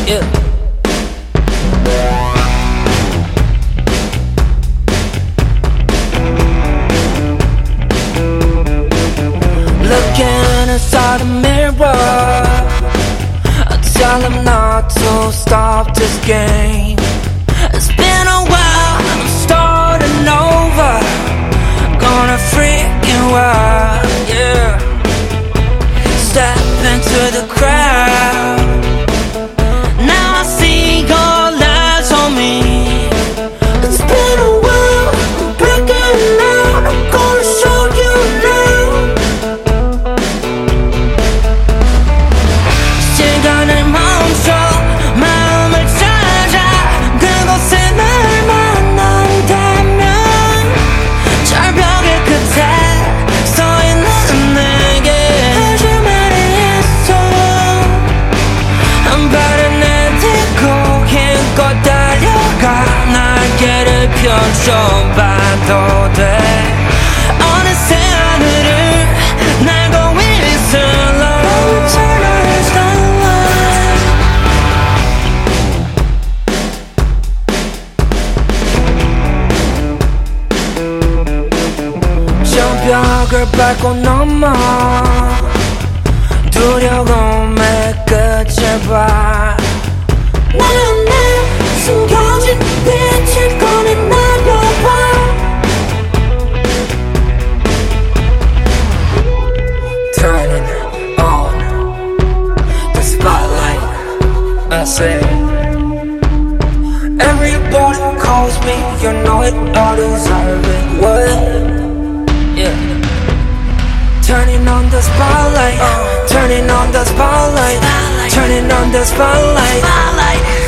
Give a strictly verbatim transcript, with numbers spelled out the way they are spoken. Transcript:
Yeah. Looking inside the mirror, I tell him not to stop this game. It's been a while, I'm starting over, gonna freaking wild, yeah. Step into the crowd, now I see your lies on me. It's been a while, I'm breaking out, I'm gonna show you now. 시간을 멈춰 마음을 찾아 그곳에 날 만난다면 절벽의 끝에 서있는 내게 해줄 말이 있어. 한 발을 내딛고 힘껏 달려가 날개를 펼쳐봐도 돼. 어느새 하늘을 날고 있어. 벽을 밟고 넘어 두려움의 끝을 봐. 나는 내 숨겨진 빛을 꺼내 날려봐. Turning on the spotlight, I say. Everybody calls me, you know it, all deserve it. What? Yeah. Turning on the spotlight, uh, turning on the spotlight, spotlight, turning on the spotlight, spotlight.